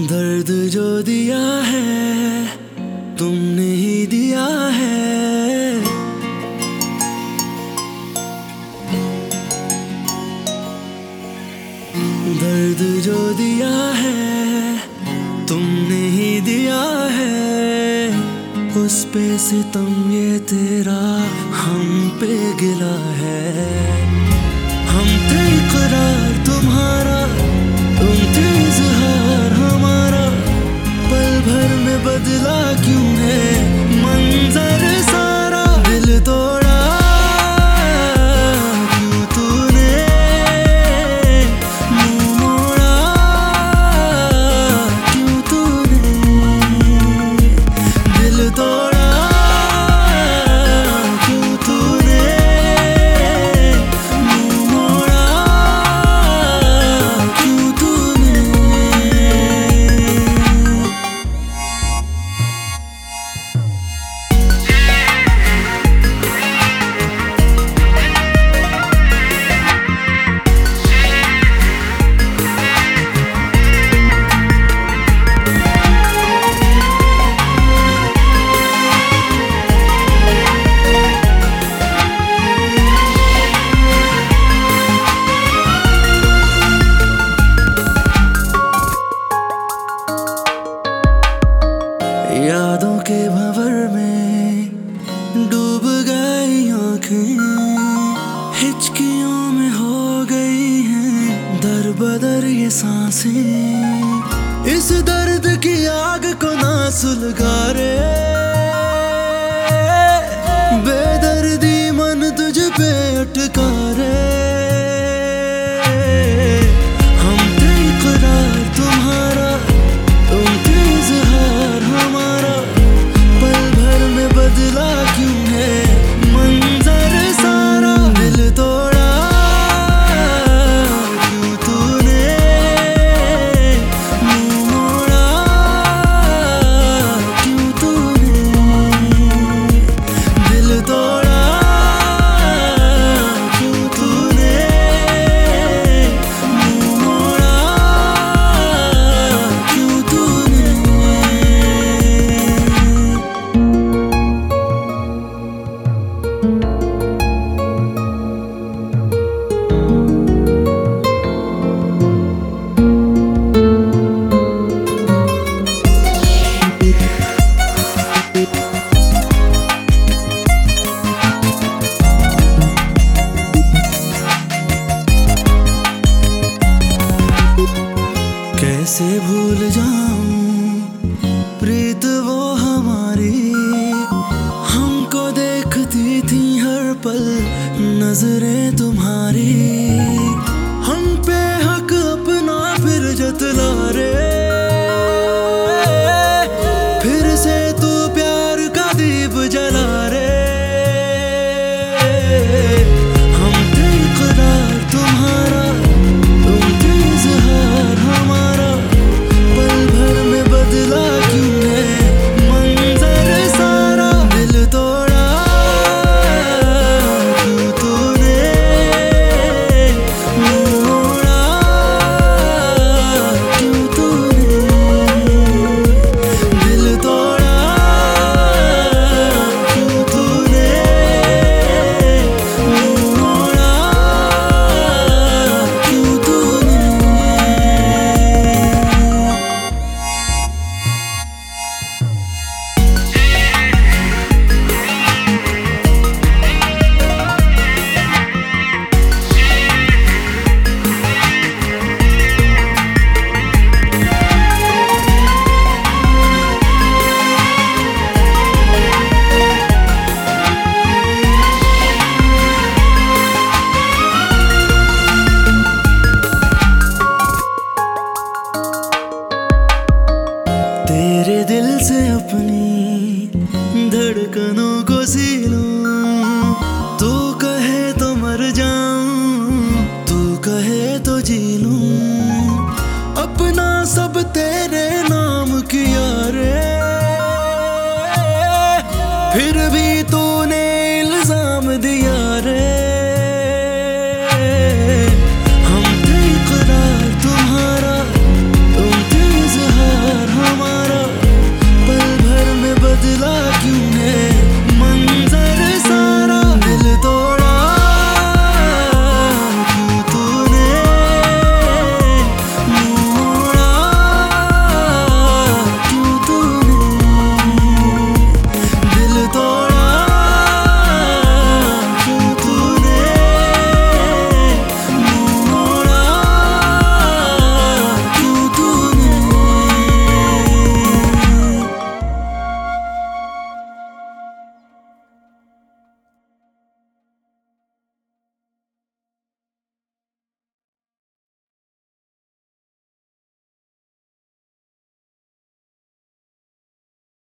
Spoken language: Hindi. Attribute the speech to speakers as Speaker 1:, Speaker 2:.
Speaker 1: दर्द जो दिया है तुमने ही दिया है। दर्द जो दिया है तुमने ही दिया है। उस पे सितम ये तेरा हम पे गिला है। हम थे इकरार तुम्हारा, तुम थे इज़हार हमारा। पल भर में बदला क्यों है मंजर सारा। दिल तोड़ा क्यों तूने, मुंह मोड़ा क्यों तूने। दिल तोड़ा क्यों तूने, मुंह मोड़ा क्यों तूने। यादों के भंवर में डूब गई आँखें। हिचकियों में हो गई हैं दर बदर ये सांसें। इस दर्द की आग को ना सुलगा रे। बेदर्दी मन तुझ पे अटका रे। हम थे इकरार तुम्हारा, तुम थे इज़हार हमारा। पल भर में बदला क्यों है मंजर सारा। दिल तोड़ा क्यों तूने, मुंह मोड़ा क्यों तूने। दिल तोड़ा क्यों तूने, मुंह मोड़ा क्यों तूने। कैसे भूल जाऊं प्रीत वो हमारी। हमको देखती थी हर पल नजरें तुम्हारी। हम पे हक अपना फिर जतला रे। फिर से तू प्यार का दीप जला रे। हम थे इकरार तुम्हारा, तुम थे इज़हार हमारा। पल भर में बदला क्यों है मंजर सारा। दिल तोड़ा क्यों तूने, मुंह मोड़ा क्यों तूने। दिल तोड़ा क्यों तूने, मुंह मोड़ा क्यों तूने। तेरे दिल से अपनी धड़कनों को सी लूं। तू कहे तो मर जाऊं, तू कहे तो जी लूं। अपना सब तेरे नाम किया रे। फिर भी